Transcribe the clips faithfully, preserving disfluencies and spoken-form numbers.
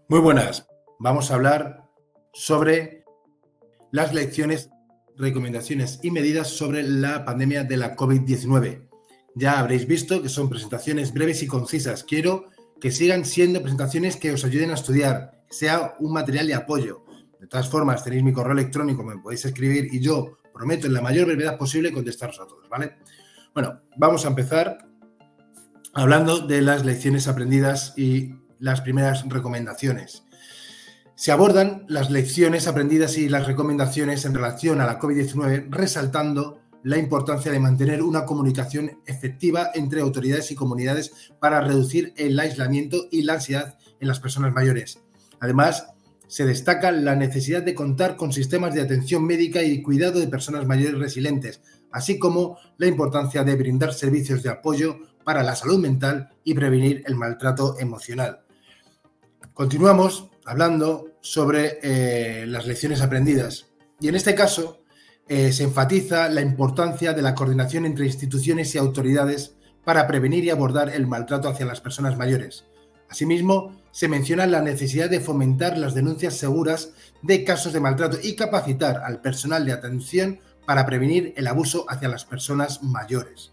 Muy buenas. Vamos a hablar sobre las lecciones, recomendaciones y medidas sobre la pandemia de la COVID diecinueve. Ya habréis visto que son presentaciones breves y concisas. Quiero que sigan siendo presentaciones que os ayuden a estudiar, que sea un material de apoyo. De todas formas, tenéis mi correo electrónico, me podéis escribir y yo prometo en la mayor brevedad posible contestaros a todos, ¿vale? Bueno, vamos a empezar hablando de las lecciones aprendidas y las primeras recomendaciones. Se abordan las lecciones aprendidas y las recomendaciones en relación a la COVID diecinueve, resaltando la importancia de mantener una comunicación efectiva entre autoridades y comunidades para reducir el aislamiento y la ansiedad en las personas mayores. Además, se destaca la necesidad de contar con sistemas de atención médica y cuidado de personas mayores resilientes, así como la importancia de brindar servicios de apoyo para la salud mental y prevenir el maltrato emocional. Continuamos hablando sobre eh, las lecciones aprendidas y en este caso eh, se enfatiza la importancia de la coordinación entre instituciones y autoridades para prevenir y abordar el maltrato hacia las personas mayores. Asimismo, se menciona la necesidad de fomentar las denuncias seguras de casos de maltrato y capacitar al personal de atención para prevenir el abuso hacia las personas mayores.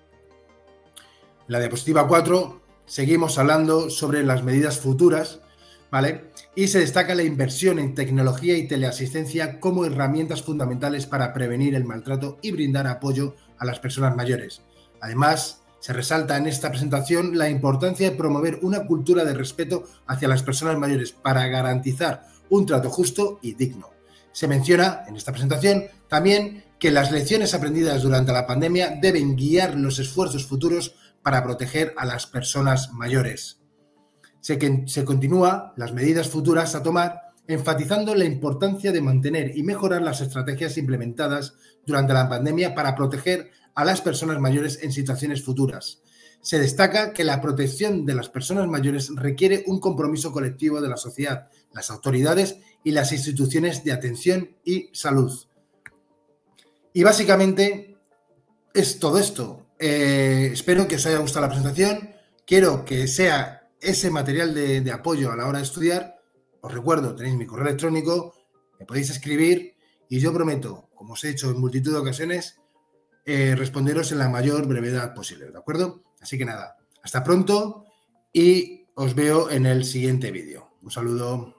En la diapositiva cuatro seguimos hablando sobre las medidas futuras, ¿vale? Y se destaca la inversión en tecnología y teleasistencia como herramientas fundamentales para prevenir el maltrato y brindar apoyo a las personas mayores. Además, se resalta en esta presentación la importancia de promover una cultura de respeto hacia las personas mayores para garantizar un trato justo y digno. Se menciona en esta presentación también que las lecciones aprendidas durante la pandemia deben guiar los esfuerzos futuros para proteger a las personas mayores. Se, que, se continúa las medidas futuras a tomar, enfatizando la importancia de mantener y mejorar las estrategias implementadas durante la pandemia para proteger a las personas mayores en situaciones futuras. Se destaca que la protección de las personas mayores requiere un compromiso colectivo de la sociedad, las autoridades y las instituciones de atención y salud. Y básicamente es todo esto. Eh, espero que os haya gustado la presentación. Quiero que sea ese material de, de apoyo a la hora de estudiar. Os recuerdo, tenéis mi correo electrónico, me podéis escribir y yo prometo, como os he hecho en multitud de ocasiones, eh, responderos en la mayor brevedad posible, ¿de acuerdo? Así que nada, hasta pronto y os veo en el siguiente vídeo. Un saludo.